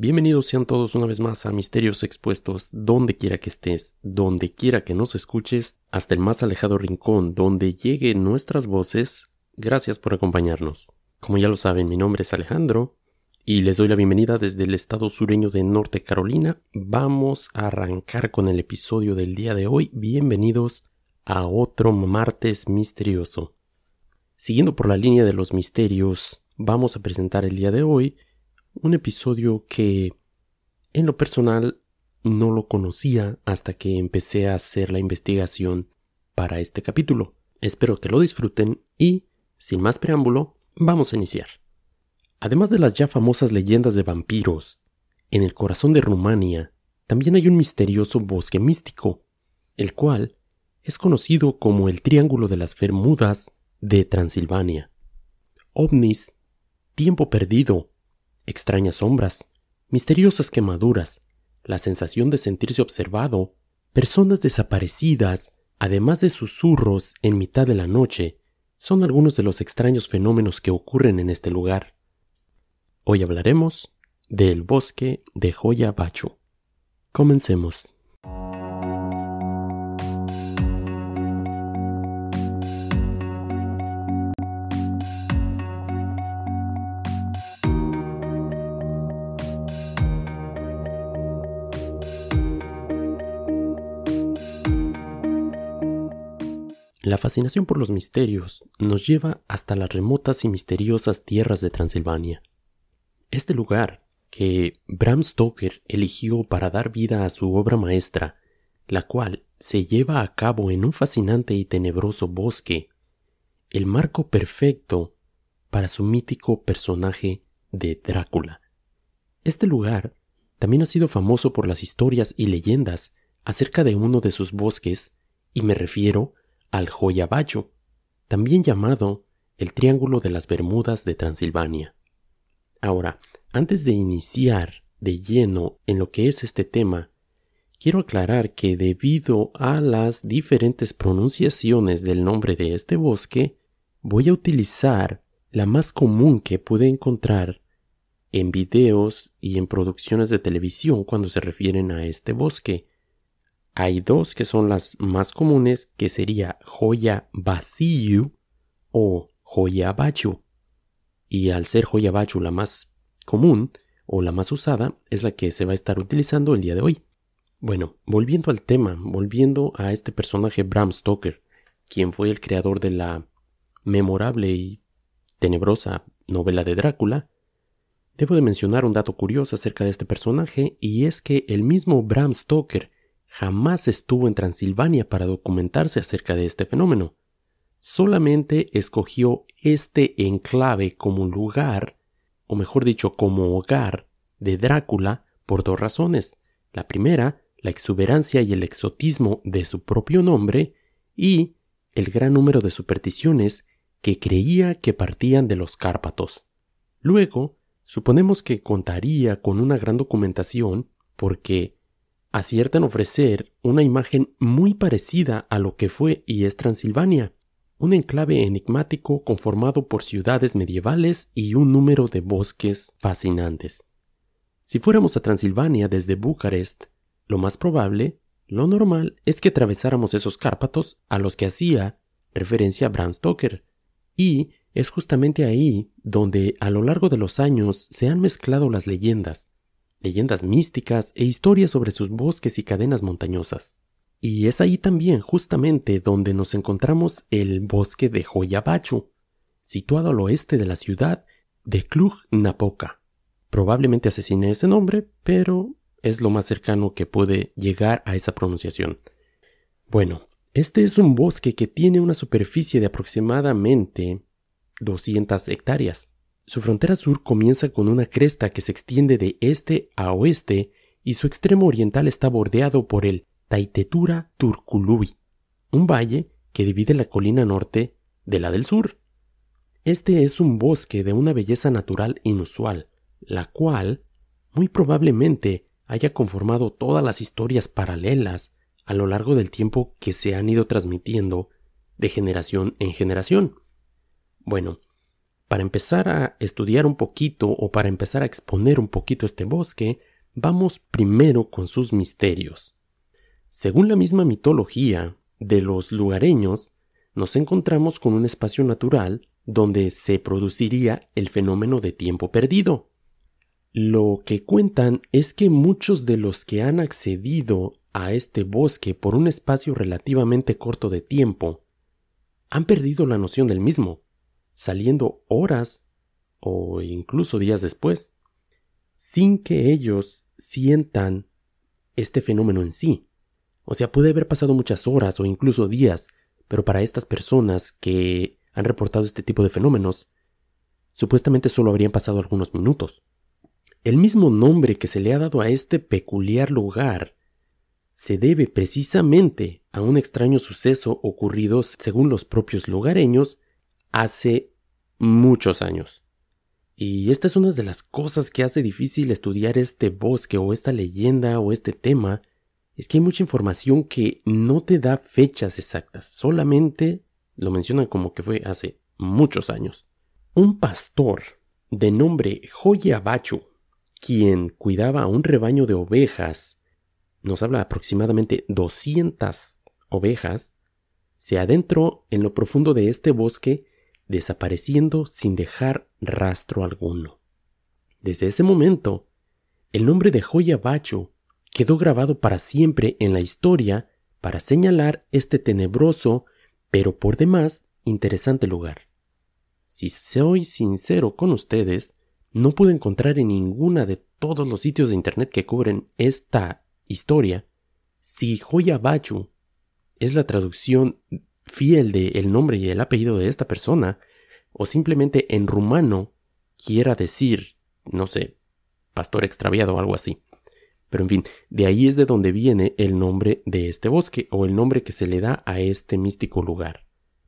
Bienvenidos sean todos una vez más a Misterios Expuestos, donde quiera que estés, donde quiera que nos escuches, hasta el más alejado rincón donde lleguen nuestras voces. Gracias por acompañarnos. Como ya lo saben, mi nombre es Alejandro y les doy la bienvenida desde el estado sureño de Norte Carolina. Vamos a arrancar con el episodio del día de hoy. Bienvenidos a otro martes misterioso. Siguiendo por la línea de los misterios, vamos a presentar el día de hoy un episodio que, en lo personal, no lo conocía hasta que empecé a hacer la investigación para este capítulo. Espero que lo disfruten y, sin más preámbulo, vamos a iniciar. Además de las ya famosas leyendas de vampiros, en el corazón de Rumania también hay un misterioso bosque místico, el cual es conocido como el Triángulo de las Bermudas de Transilvania. Ovnis, tiempo perdido, extrañas sombras, misteriosas quemaduras, la sensación de sentirse observado, personas desaparecidas, además de susurros en mitad de la noche, son algunos de los extraños fenómenos que ocurren en este lugar. Hoy hablaremos del bosque de Hoia Baciu. Comencemos. La fascinación por los misterios nos lleva hasta las remotas y misteriosas tierras de Transilvania. Este lugar, que Bram Stoker eligió para dar vida a su obra maestra, la cual se lleva a cabo en un fascinante y tenebroso bosque, el marco perfecto para su mítico personaje de Drácula. Este lugar también ha sido famoso por las historias y leyendas acerca de uno de sus bosques, y me refiero al Hoia Baciu, también llamado el Triángulo de las Bermudas de Transilvania. Ahora, antes de iniciar de lleno en lo que es este tema, quiero aclarar que debido a las diferentes pronunciaciones del nombre de este bosque, voy a utilizar la más común que pude encontrar en videos y en producciones de televisión cuando se refieren a este bosque. Hay dos que son las más comunes, que sería Hoia Baciu o Hoia Baciu. Y al ser Hoia Baciu la más común o la más usada, es la que se va a estar utilizando el día de hoy. Bueno, volviendo al tema, volviendo a este personaje Bram Stoker, quien fue el creador de la memorable y tenebrosa novela de Drácula, debo de mencionar un dato curioso acerca de este personaje, y es que el mismo Bram Stoker jamás estuvo en Transilvania para documentarse acerca de este fenómeno. Solamente escogió este enclave como lugar, o mejor dicho, como hogar de Drácula por dos razones. La primera, la exuberancia y el exotismo de su propio nombre, y el gran número de supersticiones que creía que partían de los Cárpatos. Luego, suponemos que contaría con una gran documentación porque aciertan ofrecer una imagen muy parecida a lo que fue y es Transilvania, un enclave enigmático conformado por ciudades medievales y un número de bosques fascinantes. Si fuéramos a Transilvania desde Bucarest, lo más probable, lo normal, es que atravesáramos esos Cárpatos a los que hacía referencia Bram Stoker, y es justamente ahí donde a lo largo de los años se han mezclado las leyendas místicas e historias sobre sus bosques y cadenas montañosas. Y es ahí también justamente donde nos encontramos el bosque de Hoia Baciu, situado al oeste de la ciudad de Cluj-Napoca. Probablemente asesiné ese nombre, pero es lo más cercano que puede llegar a esa pronunciación. Bueno, este es un bosque que tiene una superficie de aproximadamente 200 hectáreas. Su frontera sur comienza con una cresta que se extiende de este a oeste y su extremo oriental está bordeado por el Taitetura Turkului, un valle que divide la colina norte de la del sur. Este es un bosque de una belleza natural inusual, la cual muy probablemente haya conformado todas las historias paralelas a lo largo del tiempo que se han ido transmitiendo de generación en generación. Bueno, para empezar a estudiar un poquito o para empezar a exponer un poquito este bosque, vamos primero con sus misterios. Según la misma mitología de los lugareños, nos encontramos con un espacio natural donde se produciría el fenómeno de tiempo perdido. Lo que cuentan es que muchos de los que han accedido a este bosque por un espacio relativamente corto de tiempo han perdido la noción del mismo, saliendo horas o incluso días después, sin que ellos sientan este fenómeno en sí. O sea, puede haber pasado muchas horas o incluso días, pero para estas personas que han reportado este tipo de fenómenos, supuestamente solo habrían pasado algunos minutos. El mismo nombre que se le ha dado a este peculiar lugar se debe precisamente a un extraño suceso ocurrido, según los propios lugareños, hace muchos años. Y esta es una de las cosas que hace difícil estudiar este bosque o esta leyenda o este tema, es que hay mucha información que no te da fechas exactas, solamente lo mencionan como que fue hace muchos años. Un pastor de nombre Joya Bachu, quien cuidaba a un rebaño de ovejas, nos habla aproximadamente 200 ovejas, se adentró en lo profundo de este bosque, desapareciendo sin dejar rastro alguno. Desde ese momento, el nombre de Joya Bachu quedó grabado para siempre en la historia para señalar este tenebroso, pero por demás interesante lugar. Si soy sincero con ustedes, no pude encontrar en ninguna de todos los sitios de internet que cubren esta historia si Joya Bachu es la traducción fiel del nombre y el apellido de esta persona, o simplemente en rumano quiera decir, no sé, pastor extraviado o algo así. Pero en fin, de ahí es de donde viene el nombre de este bosque o el nombre que se le da a este místico lugar.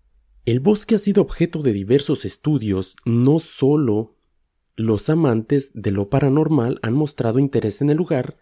El bosque ha sido objeto de diversos estudios, no solo los amantes de lo paranormal han mostrado interés en el lugar,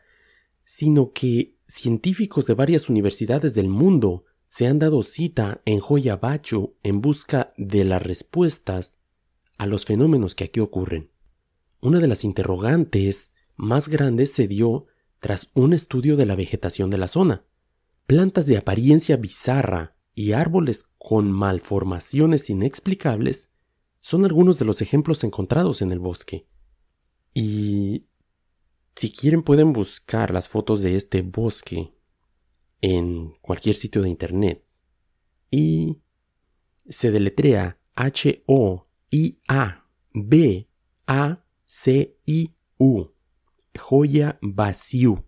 sino que científicos de varias universidades del mundo se han dado cita en Joya Bachu en busca de las respuestas a los fenómenos que aquí ocurren. Una de las interrogantes más grandes se dio tras un estudio de la vegetación de la zona. Plantas de apariencia bizarra y árboles con malformaciones inexplicables son algunos de los ejemplos encontrados en el bosque. Y si quieren pueden buscar las fotos de este bosque en cualquier sitio de internet. Y se deletrea Hoiabaciu. Joya Baciu.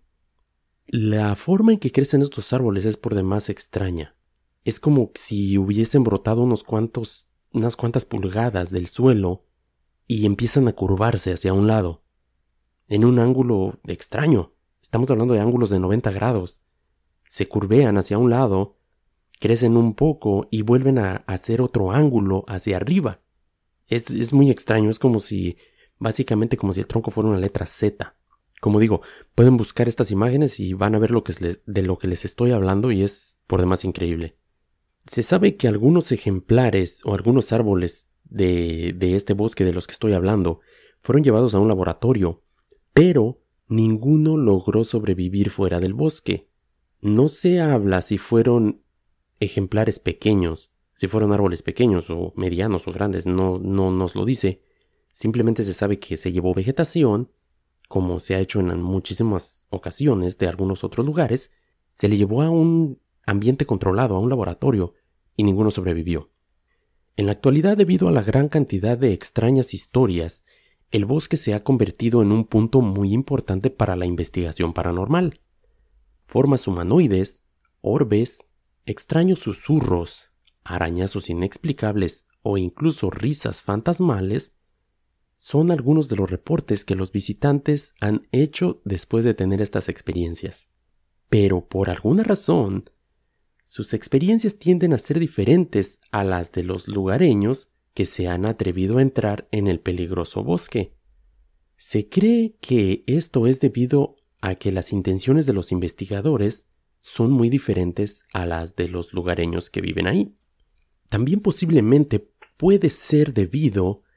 La forma en que crecen estos árboles es por demás extraña. Es como si hubiesen brotado unas cuantas pulgadas del suelo y empiezan a curvarse hacia un lado, en un ángulo extraño. Estamos hablando de ángulos de 90 grados. Se curvean hacia un lado, crecen un poco y vuelven a hacer otro ángulo hacia arriba. Es muy extraño, es básicamente como si el tronco fuera una letra Z. Como digo, pueden buscar estas imágenes y van a ver de lo que les estoy hablando y es por demás increíble. Se sabe que algunos ejemplares o algunos árboles de este bosque de los que estoy hablando fueron llevados a un laboratorio, pero ninguno logró sobrevivir fuera del bosque. No se habla si fueron ejemplares pequeños, si fueron árboles pequeños o medianos o grandes, no nos lo dice. Simplemente se sabe que se llevó vegetación, como se ha hecho en muchísimas ocasiones de algunos otros lugares, se le llevó a un ambiente controlado, a un laboratorio, y ninguno sobrevivió. En la actualidad, debido a la gran cantidad de extrañas historias, el bosque se ha convertido en un punto muy importante para la investigación paranormal. Formas humanoides, orbes, extraños susurros, arañazos inexplicables o incluso risas fantasmales son algunos de los reportes que los visitantes han hecho después de tener estas experiencias. Pero por alguna razón, sus experiencias tienden a ser diferentes a las de los lugareños que se han atrevido a entrar en el peligroso bosque. Se cree que esto es debido a que las intenciones de los investigadores son muy diferentes a las de los lugareños que viven ahí. También posiblemente puede ser debido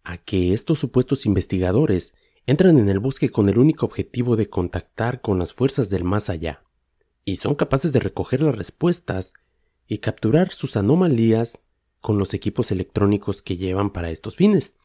a que estos supuestos investigadores entran en el bosque con el único objetivo de contactar con las fuerzas del más allá, y son capaces de recoger las respuestas y capturar sus anomalías con los equipos electrónicos que llevan para estos fines.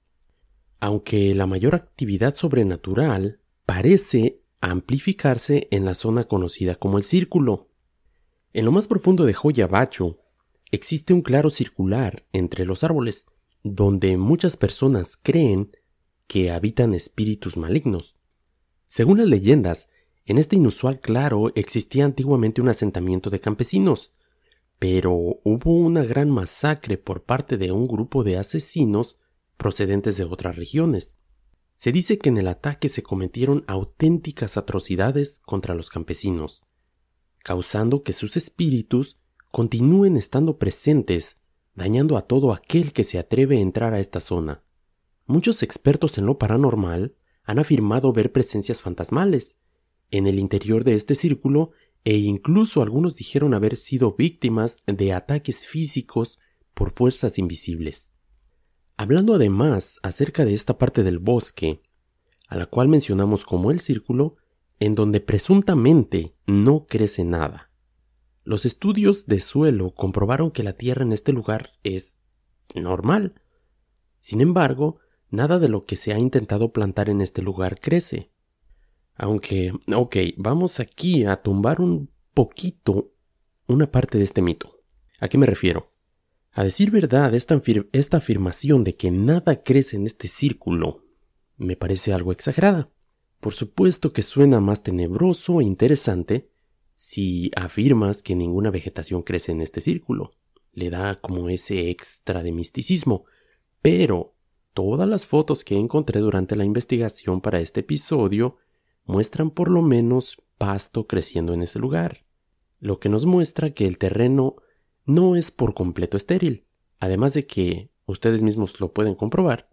Aunque la mayor actividad sobrenatural parece amplificarse en la zona conocida como el Círculo. En lo más profundo de Hoya Baciu existe un claro circular entre los árboles, donde muchas personas creen que habitan espíritus malignos. Según las leyendas, en este inusual claro existía antiguamente un asentamiento de campesinos, pero hubo una gran masacre por parte de un grupo de asesinos procedentes de otras regiones. Se dice que en el ataque se cometieron auténticas atrocidades contra los campesinos, causando que sus espíritus continúen estando presentes, dañando a todo aquel que se atreve a entrar a esta zona. Muchos expertos en lo paranormal han afirmado ver presencias fantasmales en el interior de este círculo e incluso algunos dijeron haber sido víctimas de ataques físicos por fuerzas invisibles. Hablando además acerca de esta parte del bosque, a la cual mencionamos como el círculo, en donde presuntamente no crece nada. Los estudios de suelo comprobaron que la tierra en este lugar es normal. Sin embargo, nada de lo que se ha intentado plantar en este lugar crece. Aunque, vamos aquí a tumbar un poquito una parte de este mito. ¿A qué me refiero? A decir verdad, esta afirmación de que nada crece en este círculo me parece algo exagerada. Por supuesto que suena más tenebroso e interesante si afirmas que ninguna vegetación crece en este círculo. Le da como ese extra de misticismo. Pero todas las fotos que encontré durante la investigación para este episodio muestran por lo menos pasto creciendo en ese lugar, lo que nos muestra que el terreno no es por completo estéril, además de que ustedes mismos lo pueden comprobar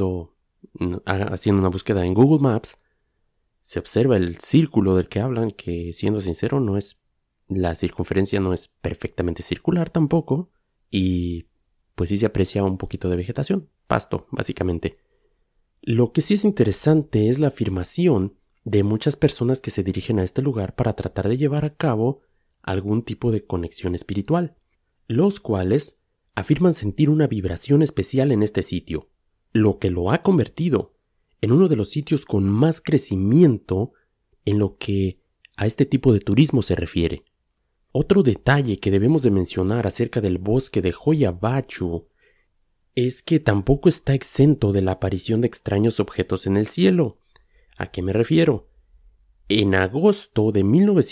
haciendo una búsqueda en Google Maps. Se observa el círculo del que hablan, que siendo sincero la circunferencia no es perfectamente circular tampoco, y pues sí se aprecia un poquito de vegetación, pasto básicamente. Lo que sí es interesante es la afirmación de muchas personas que se dirigen a este lugar para tratar de llevar a cabo algún tipo de conexión espiritual, los cuales afirman sentir una vibración especial en este sitio, lo que lo ha convertido en uno de los sitios con más crecimiento en lo que a este tipo de turismo se refiere. Otro detalle que debemos de mencionar acerca del bosque de Hoya Baciu es que tampoco está exento de la aparición de extraños objetos en el cielo. ¿A qué me refiero? En agosto de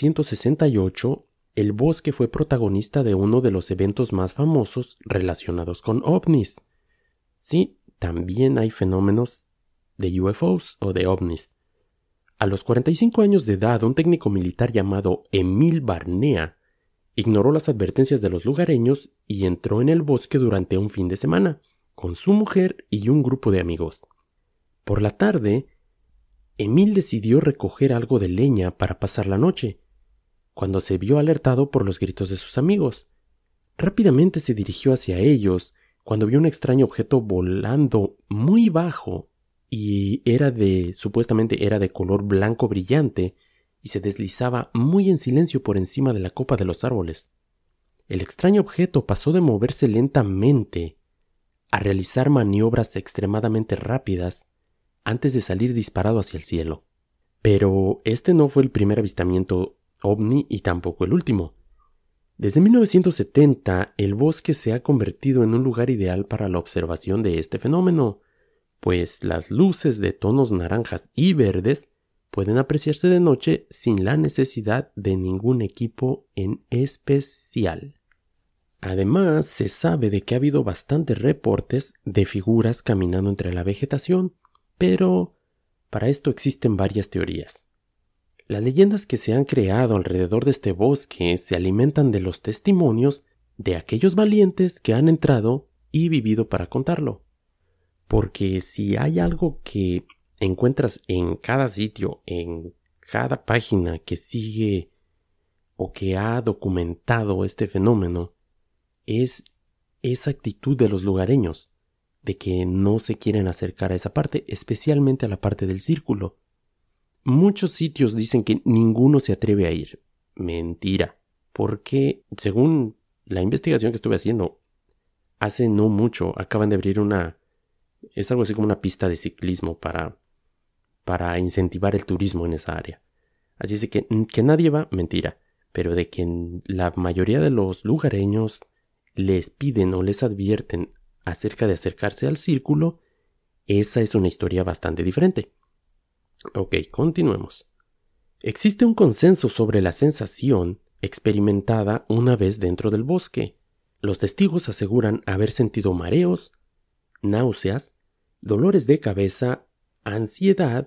1968, el bosque fue protagonista de uno de los eventos más famosos relacionados con ovnis. Sí, también hay fenómenos de UFOs o de ovnis. A los 45 años de edad, un técnico militar llamado Emil Barnea ignoró las advertencias de los lugareños y entró en el bosque durante un fin de semana, con su mujer y un grupo de amigos. Por la tarde, Emil decidió recoger algo de leña para pasar la noche, cuando se vio alertado por los gritos de sus amigos. Rápidamente se dirigió hacia ellos cuando vio un extraño objeto volando muy bajo y supuestamente era de color blanco brillante y se deslizaba muy en silencio por encima de la copa de los árboles. El extraño objeto pasó de moverse lentamente a realizar maniobras extremadamente rápidas antes de salir disparado hacia el cielo. Pero este no fue el primer avistamiento ovni y tampoco el último. Desde 1970, el bosque se ha convertido en un lugar ideal para la observación de este fenómeno, pues las luces de tonos naranjas y verdes pueden apreciarse de noche sin la necesidad de ningún equipo en especial. Además, se sabe de que ha habido bastantes reportes de figuras caminando entre la vegetación, pero para esto existen varias teorías. Las leyendas que se han creado alrededor de este bosque se alimentan de los testimonios de aquellos valientes que han entrado y vivido para contarlo. Porque si hay algo que encuentras en cada sitio, en cada página que sigue o que ha documentado este fenómeno, es esa actitud de los lugareños, de que no se quieren acercar a esa parte, especialmente a la parte del círculo. Muchos sitios dicen que ninguno se atreve a ir. Mentira, porque según la investigación que estuve haciendo, hace no mucho acaban de abrir es algo así como una pista de ciclismo para incentivar el turismo en esa área. Así es que nadie va, mentira, pero de que la mayoría de los lugareños les piden o les advierten acerca de acercarse al círculo, esa es una historia bastante diferente. Ok, continuemos. Existe un consenso sobre la sensación experimentada una vez dentro del bosque. Los testigos aseguran haber sentido mareos, náuseas, dolores de cabeza, ansiedad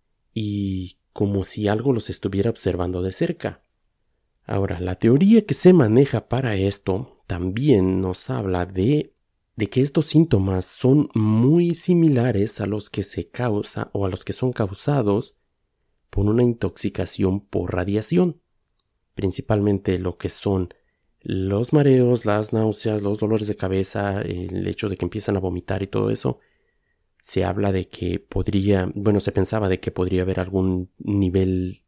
y como si algo los estuviera observando de cerca. Ahora, la teoría que se maneja para esto también nos habla de que estos síntomas son muy similares a los que se causa o a los que son causados por una intoxicación por radiación. Principalmente lo que son los mareos, las náuseas, los dolores de cabeza, el hecho de que empiezan a vomitar y todo eso. Se habla de que se pensaba de que podría haber algún nivel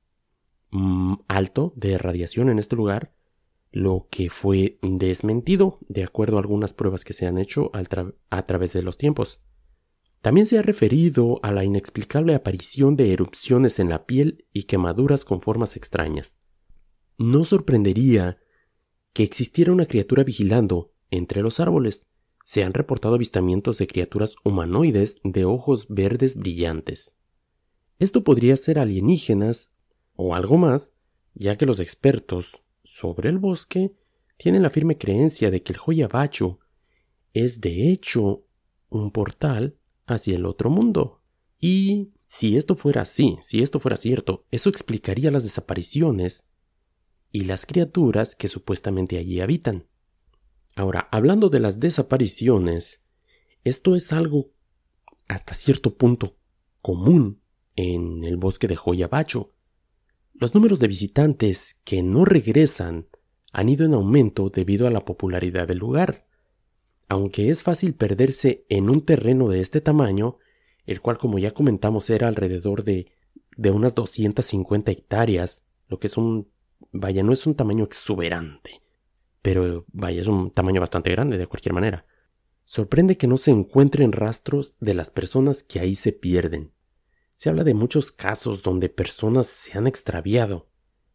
alto de radiación en este lugar, lo que fue desmentido de acuerdo a algunas pruebas que se han hecho a través de los tiempos. También se ha referido a la inexplicable aparición de erupciones en la piel y quemaduras con formas extrañas. No sorprendería que existiera una criatura vigilando entre los árboles. Se han reportado avistamientos de criaturas humanoides de ojos verdes brillantes. Esto podría ser alienígenas o algo más, ya que los expertos sobre el bosque tienen la firme creencia de que el Hoia Baciu es de hecho un portal hacia el otro mundo. Y si esto fuera así, si esto fuera cierto, eso explicaría las desapariciones y las criaturas que supuestamente allí habitan. Ahora, hablando de las desapariciones, esto es algo hasta cierto punto común en el bosque de Hoia Baciu. Los números de visitantes que no regresan han ido en aumento debido a la popularidad del lugar. Aunque es fácil perderse en un terreno de este tamaño, el cual, como ya comentamos, era alrededor de unas 250 hectáreas, lo que es no es un tamaño exuberante, pero es un tamaño bastante grande de cualquier manera. Sorprende que no se encuentren rastros de las personas que ahí se pierden. Se habla de muchos casos donde personas se han extraviado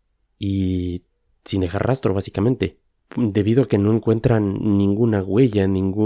y sin dejar rastro, básicamente, debido a que no encuentran ninguna huella,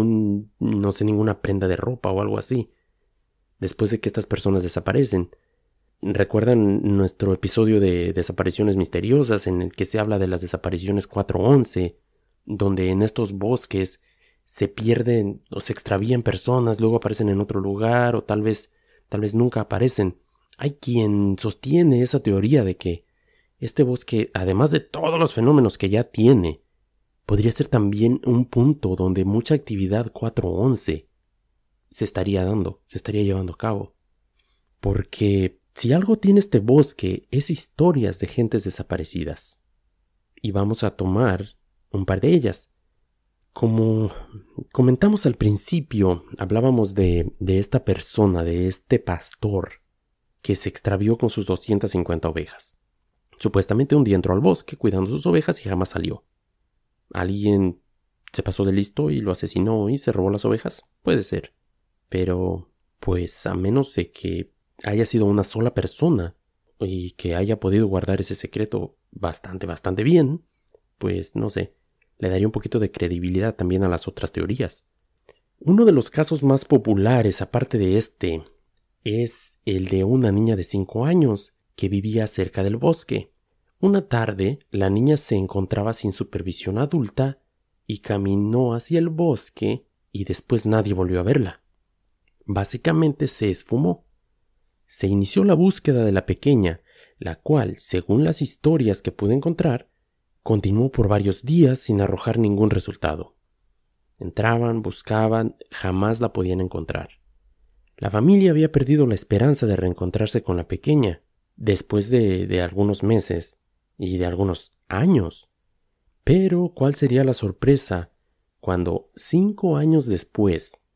ninguna prenda de ropa o algo así, después de que estas personas desaparecen. ¿Recuerdan nuestro episodio de desapariciones misteriosas en el que se habla de las desapariciones 411, donde en estos bosques se pierden o se extravían personas, luego aparecen en otro lugar o tal vez nunca aparecen? Hay quien sostiene esa teoría de que este bosque, además de todos los fenómenos que ya tiene, podría ser también un punto donde mucha actividad 411 se estaría llevando a cabo. Porque si algo tiene este bosque es historias de gentes desaparecidas. Y vamos a tomar un par de ellas. Como comentamos al principio, hablábamos de esta persona, de este pastor que se extravió con sus 250 ovejas. Supuestamente un día entró al bosque cuidando sus ovejas y jamás salió. ¿Alguien se pasó de listo y lo asesinó y se robó las ovejas? Puede ser. Pero, pues, a menos de que haya sido una sola persona y que haya podido guardar ese secreto bastante bien, pues, no sé, le daría un poquito de credibilidad también a las otras teorías. Uno de los casos más populares, aparte de este, es el de una niña de 5 años que vivía cerca del bosque. Una tarde, la niña se encontraba sin supervisión adulta y caminó hacia el bosque y después nadie volvió a verla. Básicamente se esfumó. Se inició la búsqueda de la pequeña, la cual, según las historias que pude encontrar, continuó por varios días sin arrojar ningún resultado. Entraban, buscaban, jamás la podían encontrar. La familia había perdido la esperanza de reencontrarse con la pequeña, después de algunos meses y de algunos años. Pero, ¿cuál sería la sorpresa cuando 5 años después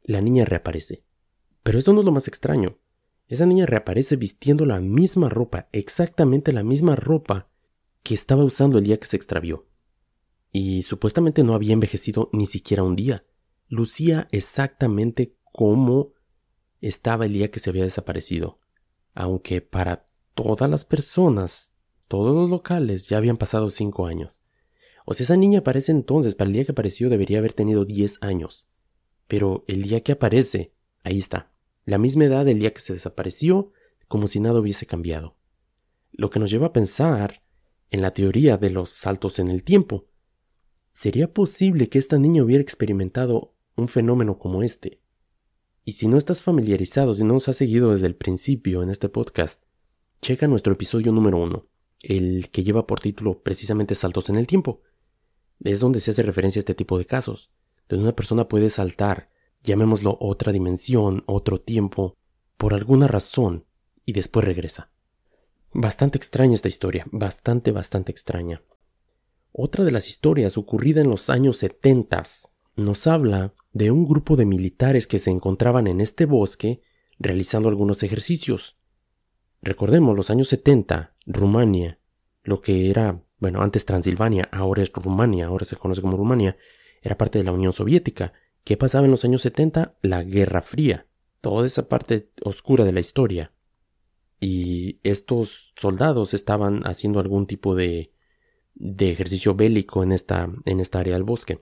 la niña reaparece. Pero esto no es lo más extraño. Esa niña reaparece vistiendo la misma ropa, exactamente la misma ropa que estaba usando el día que se extravió. Y supuestamente no había envejecido ni siquiera un día. Lucía exactamente como estaba el día que se había desaparecido. Aunque para todas las personas, todos los locales, ya habían pasado 5 años. O sea, esa niña aparece entonces, para el día que apareció debería haber tenido 10 años. Pero el día que aparece, ahí está. La misma edad del día que se desapareció, como si nada hubiese cambiado. Lo que nos lleva a pensar en la teoría de los saltos en el tiempo. ¿Sería posible que esta niña hubiera experimentado un fenómeno como este? Y si no estás familiarizado, si no nos has seguido desde el principio en este podcast, checa nuestro episodio número 1, el que lleva por título precisamente Saltos en el tiempo. Es donde se hace referencia a este tipo de casos, donde una persona puede saltar, llamémoslo otra dimensión, otro tiempo, por alguna razón, y después regresa. Bastante extraña esta historia, bastante extraña. Otra de las historias ocurrida en los años 70 nos habla de un grupo de militares que se encontraban en este bosque realizando algunos ejercicios. Recordemos, los años 70, Rumania, lo que era, antes Transilvania, ahora es Rumania, ahora se conoce como Rumania, era parte de la Unión Soviética. ¿Qué pasaba en los años 70? La Guerra Fría, toda esa parte oscura de la historia. Y estos soldados estaban haciendo algún tipo de ejercicio bélico en esta área del bosque.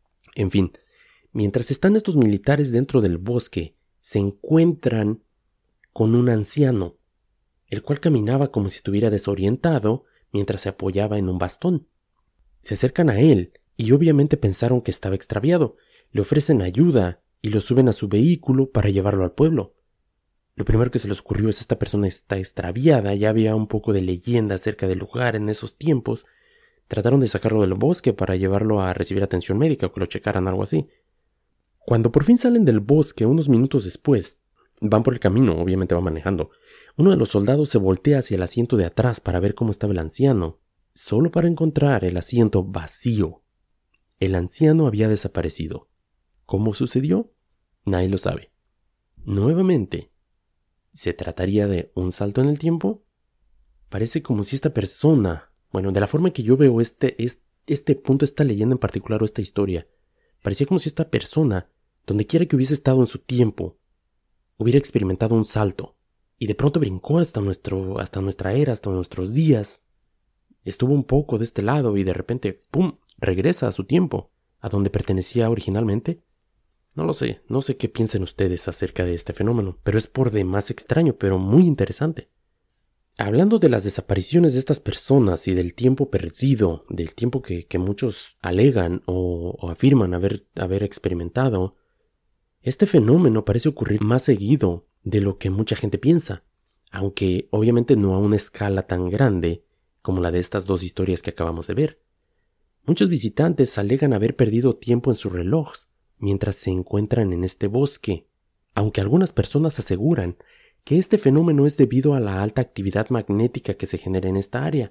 En fin, mientras están estos militares dentro del bosque, se encuentran con un anciano, el cual caminaba como si estuviera desorientado mientras se apoyaba en un bastón. Se acercan a él y obviamente pensaron que estaba extraviado. Le ofrecen ayuda y lo suben a su vehículo para llevarlo al pueblo. Lo primero que se les ocurrió es: esta persona está extraviada, ya había un poco de leyenda acerca del lugar en esos tiempos. Trataron de sacarlo del bosque para llevarlo a recibir atención médica o que lo checaran, algo así. Cuando por fin salen del bosque, unos minutos después, van por el camino, obviamente va manejando. Uno de los soldados se voltea hacia el asiento de atrás para ver cómo estaba el anciano, solo para encontrar el asiento vacío. El anciano había desaparecido. ¿Cómo sucedió? Nadie lo sabe. Nuevamente, ¿se trataría de un salto en el tiempo? Parece como si esta persona, de la forma en que yo veo este punto, esta leyenda en particular o esta historia, parecía como si esta persona, donde quiera que hubiese estado en su tiempo, hubiera experimentado un salto y de pronto brincó hasta nuestra era, hasta nuestros días. Estuvo un poco de este lado y de repente, ¡pum!, regresa a su tiempo, a donde pertenecía originalmente. No lo sé, no sé qué piensen ustedes acerca de este fenómeno, pero es por demás extraño, pero muy interesante. Hablando de las desapariciones de estas personas y del tiempo perdido, del tiempo que muchos alegan o afirman haber experimentado, este fenómeno parece ocurrir más seguido de lo que mucha gente piensa, aunque obviamente no a una escala tan grande como la de estas dos historias que acabamos de ver. Muchos visitantes alegan haber perdido tiempo en sus relojes mientras se encuentran en este bosque, aunque algunas personas aseguran que este fenómeno es debido a la alta actividad magnética que se genera en esta área,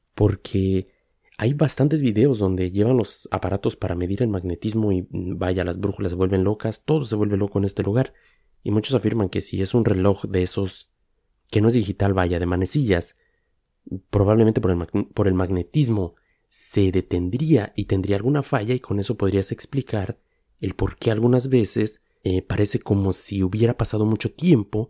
porque hay bastantes videos donde llevan los aparatos para medir el magnetismo y las brújulas se vuelven locas, todo se vuelve loco en este lugar, y muchos afirman que si es un reloj de esos que no es digital, de manecillas, probablemente por el magnetismo se detendría y tendría alguna falla, y con eso podrías explicar el por qué algunas veces parece como si hubiera pasado mucho tiempo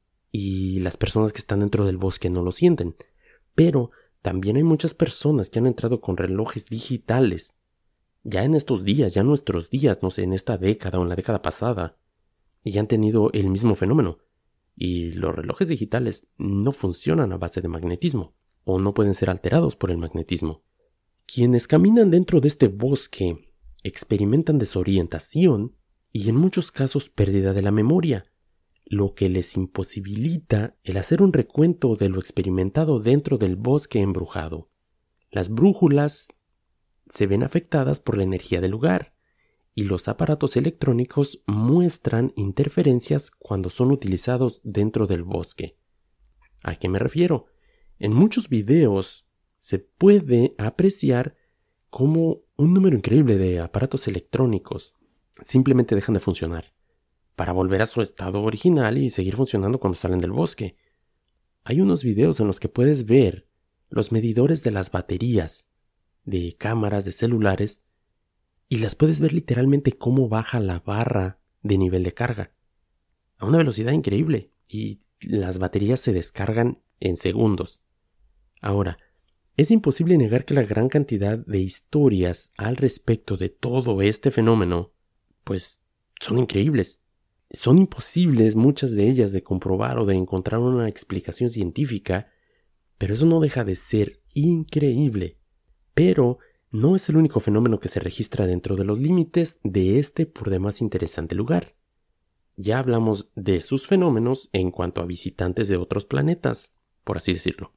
y las personas que están dentro del bosque no lo sienten. Pero también hay muchas personas que han entrado con relojes digitales ya en estos días, ya en nuestros días, no sé, en esta década o en la década pasada, y ya han tenido el mismo fenómeno. Y los relojes digitales no funcionan a base de magnetismo, o no pueden ser alterados por el magnetismo. Quienes caminan dentro de este bosque experimentan desorientación y en muchos casos pérdida de la memoria, lo que les imposibilita el hacer un recuento de lo experimentado dentro del bosque embrujado. Las brújulas se ven afectadas por la energía del lugar, y los aparatos electrónicos muestran interferencias cuando son utilizados dentro del bosque. ¿A qué me refiero? En muchos videos se puede apreciar cómo un número increíble de aparatos electrónicos simplemente dejan de funcionar. para volver a su estado original y seguir funcionando cuando salen del bosque. Hay unos videos en los que puedes ver los medidores de las baterías de cámaras de celulares y las puedes ver literalmente cómo baja la barra de nivel de carga a una velocidad increíble y las baterías se descargan en segundos. Ahora, es imposible negar que la gran cantidad de historias al respecto de todo este fenómeno, pues, son increíbles. Son imposibles muchas de ellas de comprobar o de encontrar una explicación científica, pero eso no deja de ser increíble. Pero no es el único fenómeno que se registra dentro de los límites de este por demás interesante lugar. Ya hablamos de sus fenómenos en cuanto a visitantes de otros planetas, por así decirlo.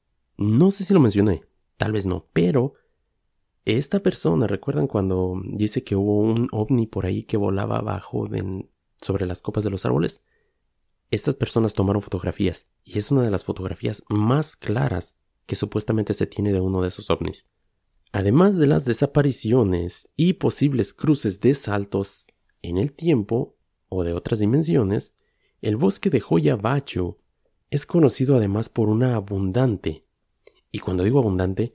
No sé si lo mencioné, tal vez no, pero esta persona, ¿recuerdan cuando dice que hubo un ovni por ahí que volaba abajo sobre las copas de los árboles? Estas personas tomaron fotografías y es una de las fotografías más claras que supuestamente se tiene de uno de esos ovnis. Además de las desapariciones y posibles cruces de saltos en el tiempo o de otras dimensiones, el bosque de Hoia Baciu es conocido además por una abundante, y cuando digo abundante,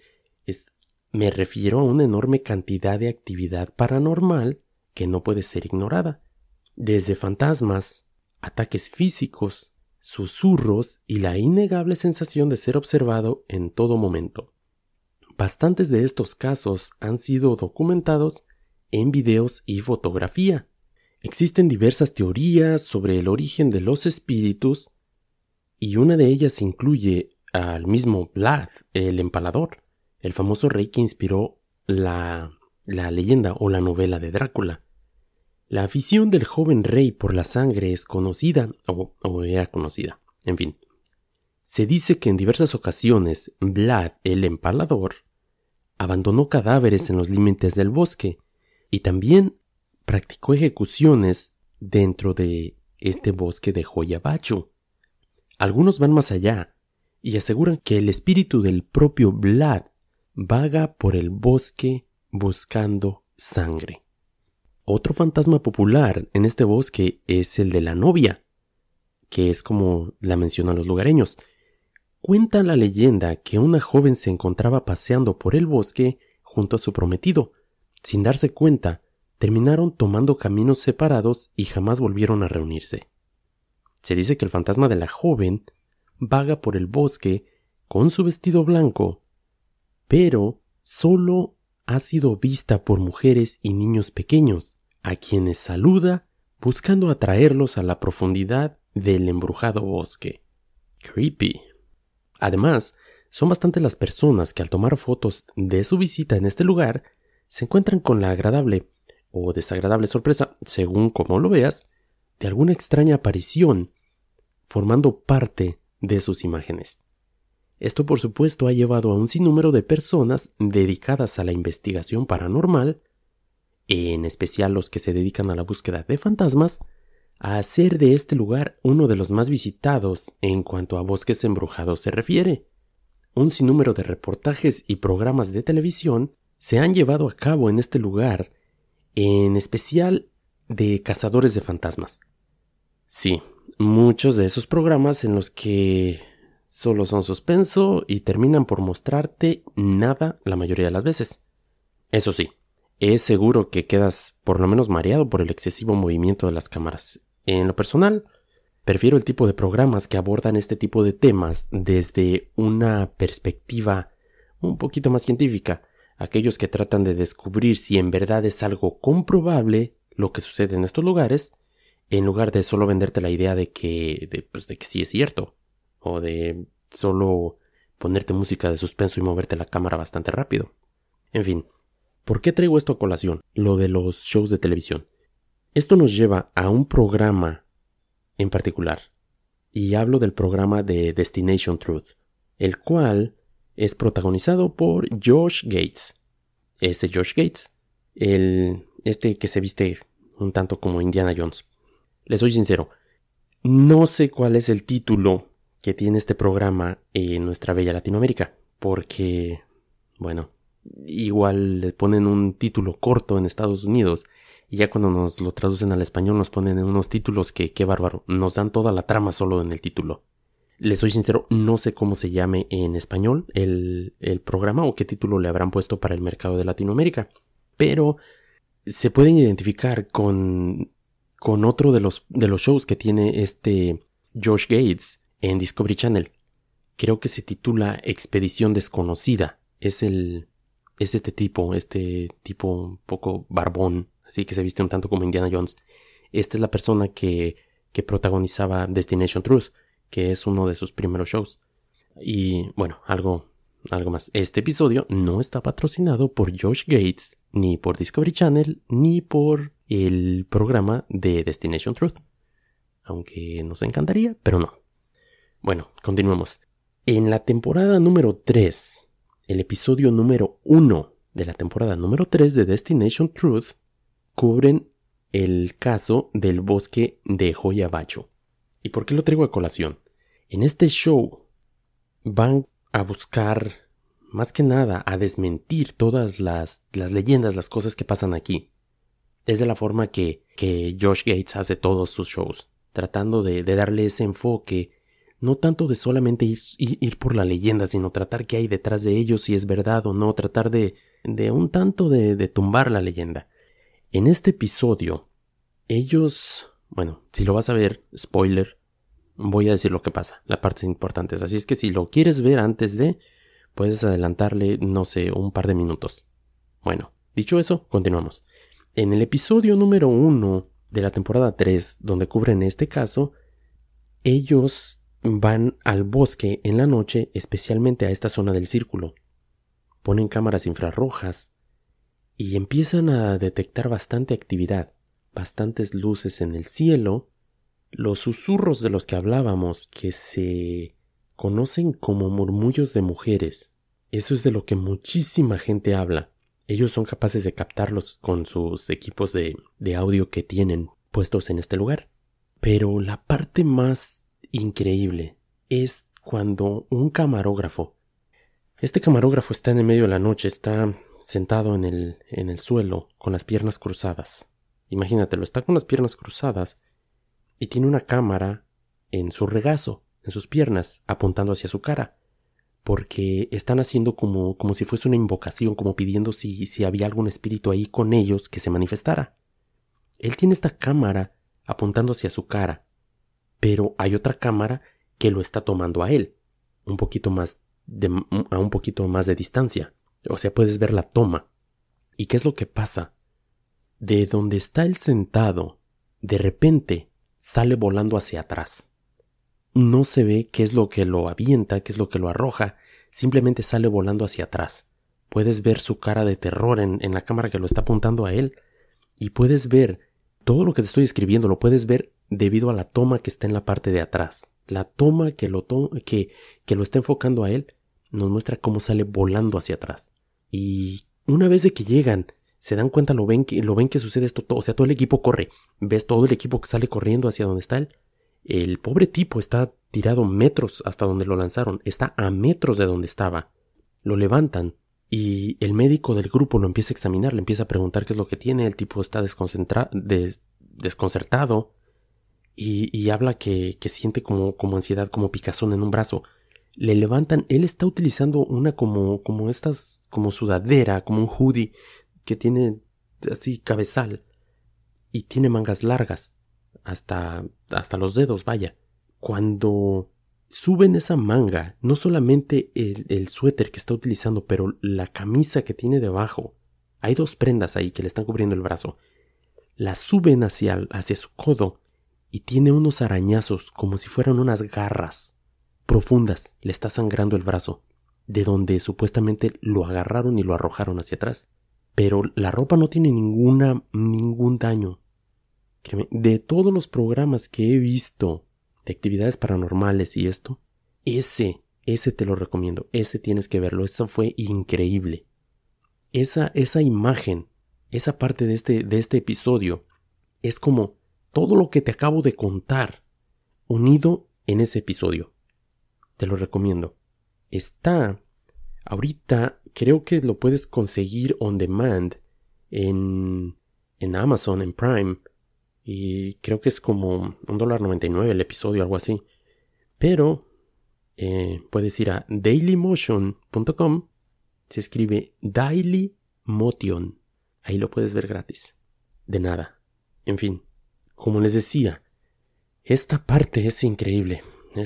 me refiero a una enorme cantidad de actividad paranormal que no puede ser ignorada, desde fantasmas, ataques físicos, susurros y la innegable sensación de ser observado en todo momento. Bastantes de estos casos han sido documentados en videos y fotografía. Existen diversas teorías sobre el origen de los espíritus y una de ellas incluye al mismo Vlad, el Empalador, el famoso rey que inspiró la leyenda o la novela de Drácula. La afición del joven rey por la sangre es conocida, o era conocida, en fin. Se dice que en diversas ocasiones Vlad, el Empalador, abandonó cadáveres en los límites del bosque y también practicó ejecuciones dentro de este bosque de Hoia Baciu. Algunos van más allá y aseguran que el espíritu del propio Vlad vaga por el bosque buscando sangre. Otro fantasma popular en este bosque es el de la novia, que es como la mencionan los lugareños. Cuenta la leyenda que una joven se encontraba paseando por el bosque junto a su prometido. Sin darse cuenta, terminaron tomando caminos separados y jamás volvieron a reunirse. Se dice que el fantasma de la joven vaga por el bosque con su vestido blanco, pero solo ha sido vista por mujeres y niños pequeños, a quienes saluda buscando atraerlos a la profundidad del embrujado bosque. Creepy. Además, son bastantes las personas que al tomar fotos de su visita en este lugar se encuentran con la agradable o desagradable sorpresa, según como lo veas, de alguna extraña aparición formando parte de sus imágenes. Esto por supuesto ha llevado a un sinnúmero de personas dedicadas a la investigación paranormal, en especial los que se dedican a la búsqueda de fantasmas, a hacer de este lugar uno de los más visitados en cuanto a bosques embrujados se refiere. Un sinnúmero de reportajes y programas de televisión se han llevado a cabo en este lugar, en especial de cazadores de fantasmas. Sí, muchos de esos programas en los que solo son suspenso y terminan por mostrarte nada la mayoría de las veces. Eso sí, es seguro que quedas por lo menos mareado por el excesivo movimiento de las cámaras. En lo personal, prefiero el tipo de programas que abordan este tipo de temas desde una perspectiva un poquito más científica, aquellos que tratan de descubrir si en verdad es algo comprobable lo que sucede en estos lugares, en lugar de solo venderte la idea de que sí es cierto, o de solo ponerte música de suspenso y moverte la cámara bastante rápido. En fin, ¿por qué traigo esto a colación? Lo de los shows de televisión. Esto nos lleva a un programa en particular, y hablo del programa de Destination Truth, el cual es protagonizado por Josh Gates. Ese Josh Gates, este que se viste un tanto como Indiana Jones. Les soy sincero, no sé cuál es el título que tiene este programa en nuestra bella Latinoamérica, porque, bueno, igual le ponen un título corto en Estados Unidos y ya cuando nos lo traducen al español nos ponen en unos títulos que qué bárbaro, nos dan toda la trama solo en el título. Les soy sincero, no sé cómo se llame en español el programa o qué título le habrán puesto para el mercado de Latinoamérica, pero se pueden identificar con otro de los shows que tiene Josh Gates en Discovery Channel. Creo que se titula Expedición Desconocida. Es este tipo un poco barbón, así que se viste un tanto como Indiana Jones. Esta es la persona que protagonizaba Destination Truth, que es uno de sus primeros shows. Y bueno, algo más. Este episodio no está patrocinado por Josh Gates, ni por Discovery Channel, ni por el programa de Destination Truth. Aunque nos encantaría, pero no. Bueno, continuemos. En la temporada número 3, el episodio número 1 de la temporada número 3 de Destination Truth, cubren el caso del bosque de Hoya Bacho. ¿Y por qué lo traigo a colación? En este show van a buscar, más que nada, a desmentir todas las leyendas, las cosas que pasan aquí. Es de la forma que Josh Gates hace todos sus shows, tratando de darle ese enfoque, no tanto de solamente ir por la leyenda, sino tratar qué hay detrás de ellos, si es verdad o no, tratar de un tanto de tumbar la leyenda. En este episodio, ellos, bueno, si lo vas a ver, spoiler, voy a decir lo que pasa, las partes importantes, así es que si lo quieres ver antes de, puedes adelantarle, no sé, un par de minutos. Bueno, dicho eso, continuamos. En el episodio número 1 de la temporada 3, donde cubren este caso, ellos van al bosque en la noche, especialmente a esta zona del círculo. Ponen cámaras infrarrojas y empiezan a detectar bastante actividad, bastantes luces en el cielo, los susurros de los que hablábamos, que se conocen como murmullos de mujeres. Eso es de lo que muchísima gente habla. Ellos son capaces de captarlos con sus equipos de audio que tienen puestos en este lugar. Pero la parte más increíble es cuando un camarógrafo, este camarógrafo está en el medio de la noche, está sentado en el suelo con las piernas cruzadas. Imagínatelo, está con las piernas cruzadas y tiene una cámara en su regazo, en sus piernas, apuntando hacia su cara, porque están haciendo como si fuese una invocación, como pidiendo si había algún espíritu ahí con ellos que se manifestara. Él tiene esta cámara apuntando hacia su cara, pero hay otra cámara que lo está tomando a él, a un poquito más de distancia. O sea, puedes ver la toma. ¿Y qué es lo que pasa? De donde está él sentado, de repente sale volando hacia atrás. No se ve qué es lo que lo avienta, qué es lo que lo arroja, simplemente sale volando hacia atrás. Puedes ver su cara de terror en la cámara que lo está apuntando a él, y puedes ver todo lo que te estoy escribiendo, lo puedes ver debido a la toma que está en la parte de atrás. La toma que lo está enfocando a él nos muestra cómo sale volando hacia atrás. Y una vez de que llegan, se dan cuenta, lo ven que sucede esto todo. O sea, todo el equipo corre. Ves todo el equipo que sale corriendo hacia donde está él. El pobre tipo está tirado metros hasta donde lo lanzaron. Está a metros de donde estaba. Lo levantan y el médico del grupo lo empieza a examinar. Le empieza a preguntar qué es lo que tiene. El tipo está desconcertado y habla que siente como ansiedad, como picazón en un brazo. Le levantan, él está utilizando una como sudadera, como un hoodie que tiene así cabezal y tiene mangas largas hasta los dedos, vaya. Cuando suben esa manga, no solamente el suéter que está utilizando, pero la camisa que tiene debajo, hay dos prendas ahí que le están cubriendo el brazo, la suben hacia su codo y tiene unos arañazos como si fueran unas garras profundas. Le está sangrando el brazo, de donde supuestamente lo agarraron y lo arrojaron hacia atrás. Pero la ropa no tiene ningún daño. Créeme, de todos los programas que he visto de actividades paranormales y esto, ese te lo recomiendo, ese tienes que verlo, eso fue increíble. Esa imagen, esa parte de este episodio, es como todo lo que te acabo de contar, unido en ese episodio. Te lo recomiendo. Está, ahorita creo que lo puedes conseguir on demand en en Amazon, en Prime, y creo que es como $1.99 el episodio, algo así. Pero puedes ir a dailymotion.com, se escribe Dailymotion, ahí lo puedes ver gratis, de nada. En fin, como les decía, esta parte es increíble,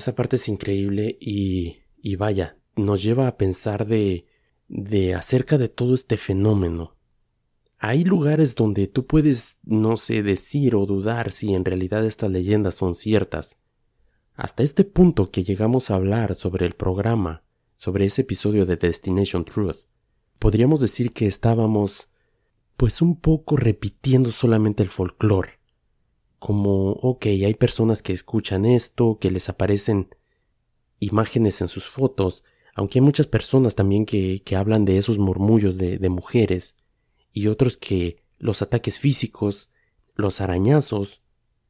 y vaya, nos lleva a pensar de acerca de todo este fenómeno. Hay lugares donde tú puedes, no sé, decir o dudar si en realidad estas leyendas son ciertas. Hasta este punto que llegamos a hablar sobre el programa, sobre ese episodio de Destination Truth, podríamos decir que estábamos, pues un poco repitiendo solamente el folclore. Como, ok, hay personas que escuchan esto, que les aparecen imágenes en sus fotos, aunque hay muchas personas también que hablan de esos murmullos de mujeres, y otros que los ataques físicos, los arañazos,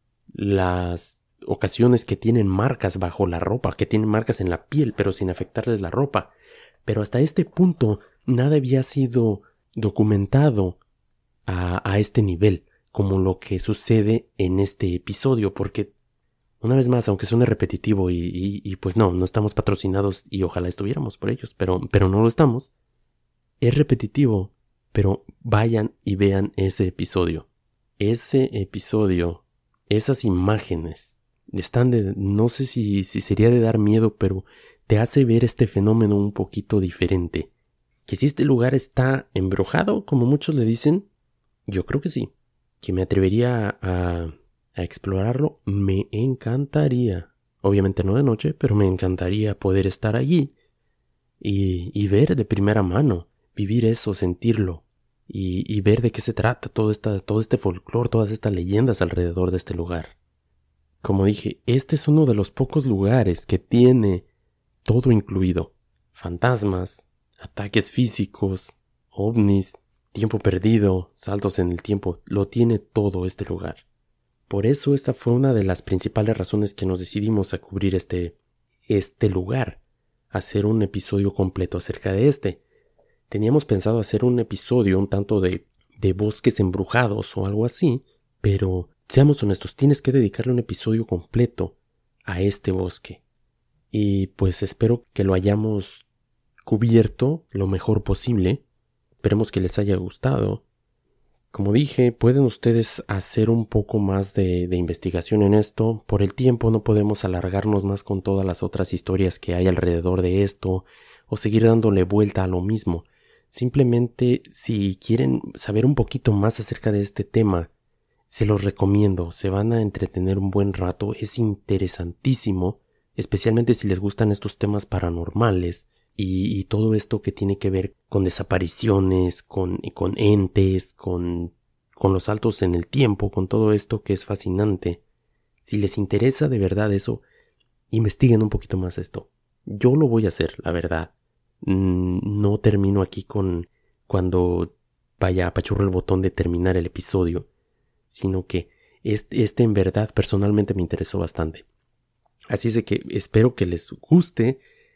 las ocasiones que tienen marcas bajo la ropa, que tienen marcas en la piel pero sin afectarles la ropa. Pero hasta este punto nada había sido documentado a este nivel, como lo que sucede en este episodio, porque una vez más, aunque suene repetitivo y pues no estamos patrocinados y ojalá estuviéramos por ellos, pero no lo estamos. Es repetitivo, pero vayan y vean ese episodio. Ese episodio, esas imágenes, están de, no sé si sería de dar miedo, pero te hace ver este fenómeno un poquito diferente. Que si este lugar está embrujado, como muchos le dicen, yo creo que sí. Que me atrevería a explorarlo, me encantaría. Obviamente no de noche, pero me encantaría poder estar allí y ver de primera mano, vivir eso, sentirlo y ver de qué se trata todo este folclore, todas estas leyendas alrededor de este lugar. Como dije, este es uno de los pocos lugares que tiene todo incluido: fantasmas, ataques físicos, ovnis, tiempo perdido, saltos en el tiempo, lo tiene todo este lugar. Por eso esta fue una de las principales razones que nos decidimos a cubrir este lugar, hacer un episodio completo acerca de este. Teníamos pensado hacer un episodio un tanto de bosques embrujados o algo así, pero seamos honestos, tienes que dedicarle un episodio completo a este bosque. Y pues espero que lo hayamos cubierto lo mejor posible. Esperemos que les haya gustado. Como dije, pueden ustedes hacer un poco más de investigación en esto. Por el tiempo no podemos alargarnos más con todas las otras historias que hay alrededor de esto o seguir dándole vuelta a lo mismo. Simplemente, si quieren saber un poquito más acerca de este tema, se los recomiendo. Se van a entretener un buen rato. Es interesantísimo, especialmente si les gustan estos temas paranormales y todo esto que tiene que ver con desapariciones, con entes, con los saltos en el tiempo, con todo esto que es fascinante. Si les interesa de verdad eso, investiguen un poquito más esto. Yo lo voy a hacer, la verdad. No termino aquí cuando vaya apachurro el botón de terminar el episodio, sino que este en verdad personalmente me interesó bastante. Así es de que espero que les guste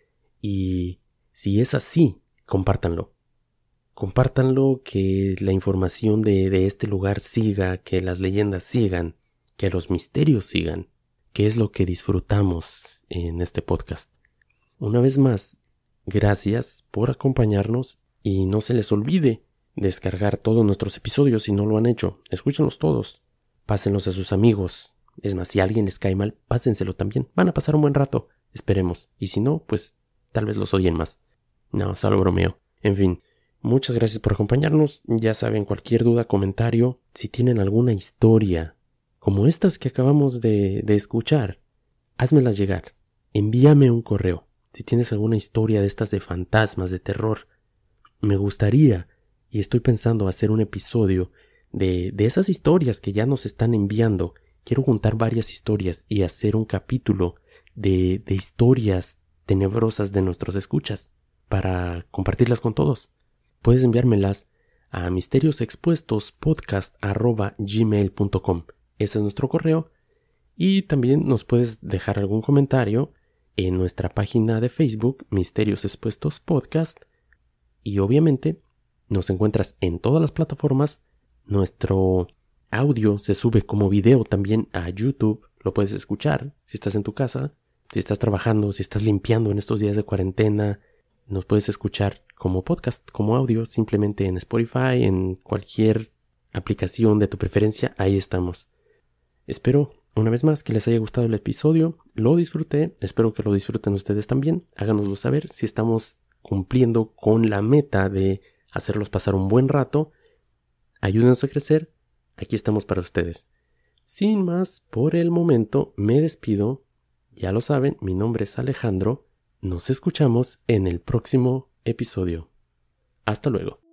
y si es así, compártanlo. Compártanlo, que la información de este lugar siga, que las leyendas sigan, que los misterios sigan, que es lo que disfrutamos en este podcast. Una vez más, gracias por acompañarnos y no se les olvide descargar todos nuestros episodios si no lo han hecho. Escúchenlos todos, pásenlos a sus amigos. Es más, si a alguien les cae mal, pásenselo también. Van a pasar un buen rato, esperemos. Y si no, pues tal vez los odien más. No, solo bromeo. En fin, muchas gracias por acompañarnos. Ya saben, cualquier duda, comentario, si tienen alguna historia como estas que acabamos de escuchar, házmelas llegar. Envíame un correo. Si tienes alguna historia de estas de fantasmas, de terror, me gustaría, y estoy pensando hacer un episodio de esas historias que ya nos están enviando. Quiero juntar varias historias y hacer un capítulo de historias tenebrosas de nuestros escuchas para compartirlas con todos. Puedes enviármelas a misteriosexpuestospodcast@gmail.com. Ese es nuestro correo. Y también nos puedes dejar algún comentario en nuestra página de Facebook, Misterios Expuestos Podcast. Y obviamente nos encuentras en todas las plataformas Nuestro audio se sube como video también a YouTube. Lo puedes escuchar si estás en tu casa, si estás trabajando, si estás limpiando en estos días de cuarentena. Nos puedes escuchar como podcast, como audio, simplemente en Spotify, en cualquier aplicación de tu preferencia. Ahí estamos. Espero una vez más que les haya gustado el episodio. Lo disfruté. Espero que lo disfruten ustedes también. Háganoslo saber si estamos cumpliendo con la meta de hacerlos pasar un buen rato. Ayúdenos a crecer. Aquí estamos para ustedes. Sin más, por el momento me despido. Ya lo saben, mi nombre es Alejandro. Nos escuchamos en el próximo episodio. Hasta luego.